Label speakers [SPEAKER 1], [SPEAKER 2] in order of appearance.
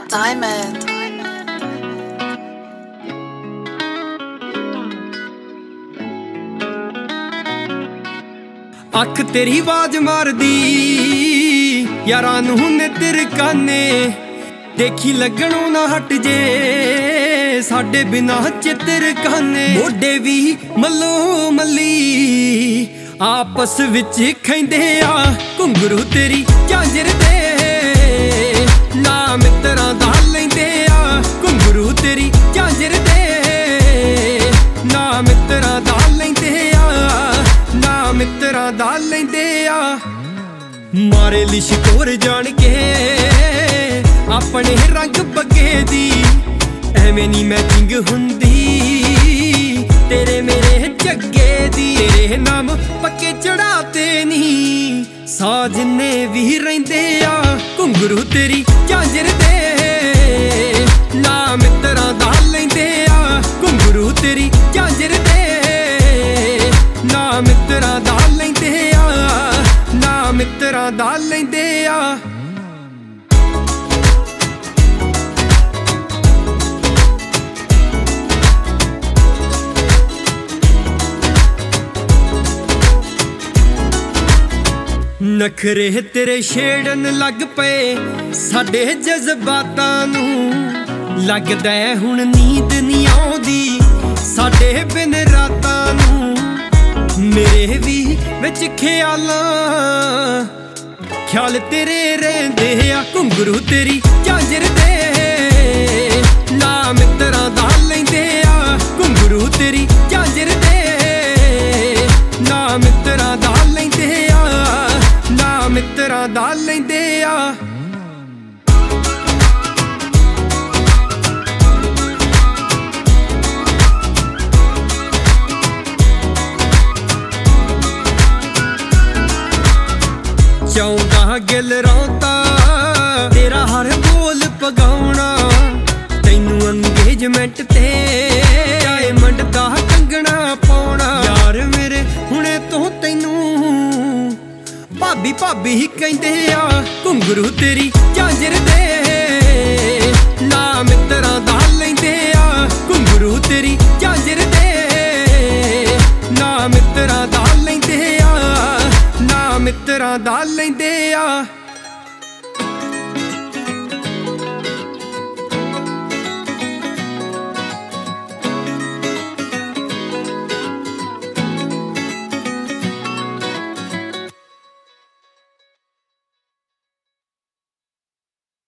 [SPEAKER 1] Diamond.
[SPEAKER 2] ਅੱਖ ਤੇਰੀ ਆਵਾਜ਼ ਮਾਰਦੀ ਯਾਰਾਂ ਨੂੰ ਨੇ ਤਿਰਕਾਨੇ ਦੇਖੀ ਲੱਗਣੋਂ ਨਾ ਹਟ ਜੇ ਸਾਡੇ ਬਿਨਾ ਚਿੱਤਰ ਕਾਨੇ ਮੋਢੇ ਵੀ ਮੱਲੋ ਮੱਲੀ ਆਪਸ ਵਿੱਚ ਖੈਂਦੇ ਆ ਘੁੰਗਰੂ ਤੇਰੀ ਝਾਂਜਰ ਦੇ ਨਾ ਮਿੱਤਰਾਂ ਦਾ ਲੈਂਦੇ ਆ ਘੁੰਗਰੂ ਤੇਰੀ ਝਾਂਜਰ ਦੇ ਨਾ ਮਿੱਤਰਾਂ ਦਾ ਲੈਂਦੇ ਆ ਨਾ ਮਿੱਤਰਾਂ ਦਾ ਲੈਂਦੇ ਆ ਮਾਰੇ ਲਿਸ਼ਕੋਰ ਜਾਣ ਕੇ ਆਪਣੇ ਰੰਗ ਬੱਗੇ ਦੀ ਐਵੇਂ ਨੀ ਮੈਚਿੰਗ ਹੁੰਦੀ ਤੇਰੇ ਮੇਰੇ ਜੱਗੇ ਦੀ ਤੇਰੇ ਨਾਮ ਪੱਕੇ ਚੜਾਤੇ ਨੀ ਸਾਜਨੇ ਵੀ ਰਹਿੰਦੇ ਆ ਘੁੰਗਰੂ ਤੇਰੀ ਝਾਂਜਰ ਦੇ ਨਾ ਮਿੱਤਰਾਂ ਦਾ ਲੈਂਦੇ ਆ ਘੁੰਗਰੂ ਤੇਰੀ ਝਾਂਜਰ ਦੇ ਨਾ ਮਿੱਤਰਾਂ ਦਾ ਲੈਂਦੇ ਆ ਨਾ ਮਿੱਤਰਾਂ ਦਾ ਲੈਂਦੇ ਆ ਨਖਰੇ ਤੇਰੇ ਛੇੜਨ ਲੱਗ ਪਏ ਸਾਡੇ ਜਜ਼ਬਾਤਾਂ ਨੂੰ ਲੱਗਦਾ ਹੁਣ ਨੀਂਦ ਨਹੀਂ ਆਉਂਦੀ ਸਾਡੇ ਬਿਨ ਰਾਤਾਂ ਨੂੰ ਮੇਰੇ ਵੀ ਵਿੱਚ ਖਿਆਲ ਤੇਰੇ ਰਹਿੰਦੇ ਆ ਘੁੰਗਰੂ ਤੇਰੀ ਝਾਂਜਰ ਦੇ ਨਾ ਮਿੱਤਰਾਂ ਦਾ ਲੈਂਦੇ ਆ ਘੁੰਗਰੂ ਤੇਰੀ ਝਾਂਜਰ ਦੇ ਨਾ ਮਿੱਤਰਾਂ ਦਾ ਲੈਂਦੇ ਆ ਨਾ ਮਿੱਤਰਾਂ ਦਾ ਲੈਂਦੇ ਆ ਚਾਹੁੰਦਾ ਗਿਲ ਰੌਂਤਾ ਤੇਰਾ ਹਰ ਬੋਲ ਪਗਾਉਣਾ ਤੈਨੂੰ ਅੰਗੇਜਮੈਂਟ ਤੇ ਡਾਇਮੰਡ ਦਾ ਕੰਗਣਾ ਪਾਉਣਾ ਯਾਰ ਮੇਰੇ ਹੁਣੇ ਤੋਂ ਤੈਨੂੰ ਭਾਬੀ ਭਾਬੀ ਹੀ ਕਹਿੰਦੇ ਆ ਘੁੰਗਰੂ ਤੇਰੀ ਝਾਂਜਰ ਦੇ ਨਾ ਮਿੱਤਰਾਂ ਦਾ ਲੈਂਦੇ ਆ ਘੁੰਗਰੂ ਤੇਰੀ ਝਾਂਜਰ ਦੇ ਨਾ ਮਿੱਤਰਾਂ ਦਾ ਲੈਂਦੇ ਆ ਨਾ ਮਿੱਤਰਾਂ ਦਾ ਲੈਂਦੇ ਆ